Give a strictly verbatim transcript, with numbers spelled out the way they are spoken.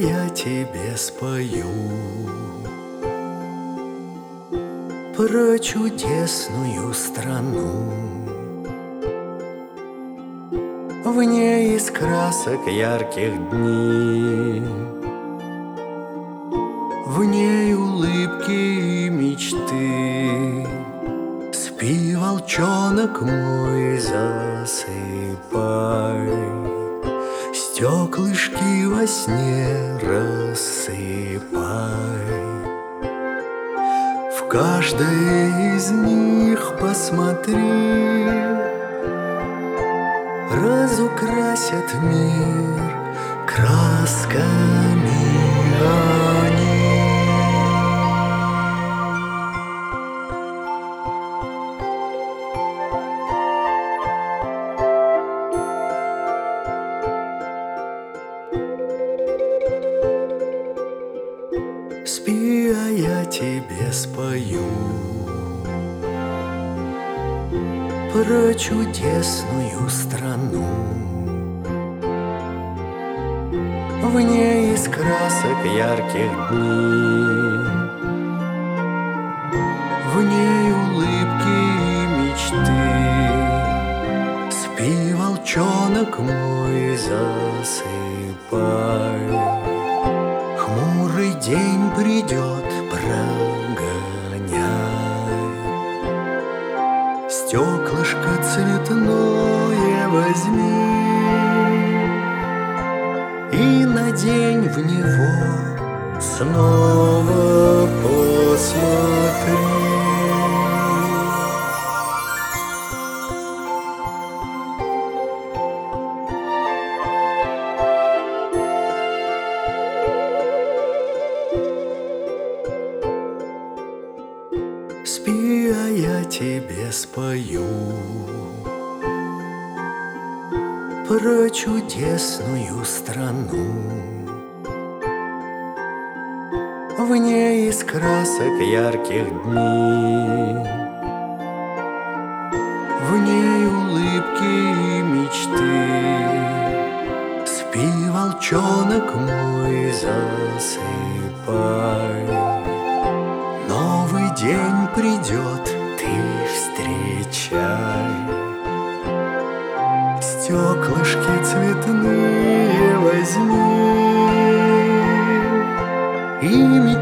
я тебе спою про чудесную страну. В ней из красок ярких дней, в ней улыбки и мечты. Спи, волчонок мой, засыпай, стеклышки во сне рассыпай. В каждой из них посмотри, разукрасят мир красками они. Спи, а я тебе спою про чудесную страну. В ней из красок ярких дней, в ней улыбки и мечты. Спи, волчонок мой, засыпай. Хмурый день придет, прогоняй. Стеклышко цветное возьми и надень в него, снова посмотри. Спи, а я тебе спою про чудесную страну. В ней из красок ярких дней, в ней улыбки и мечты. Спи, волчонок мой, засыпай. Новый день придет, ты встречай. Стеклышки цветные возьми и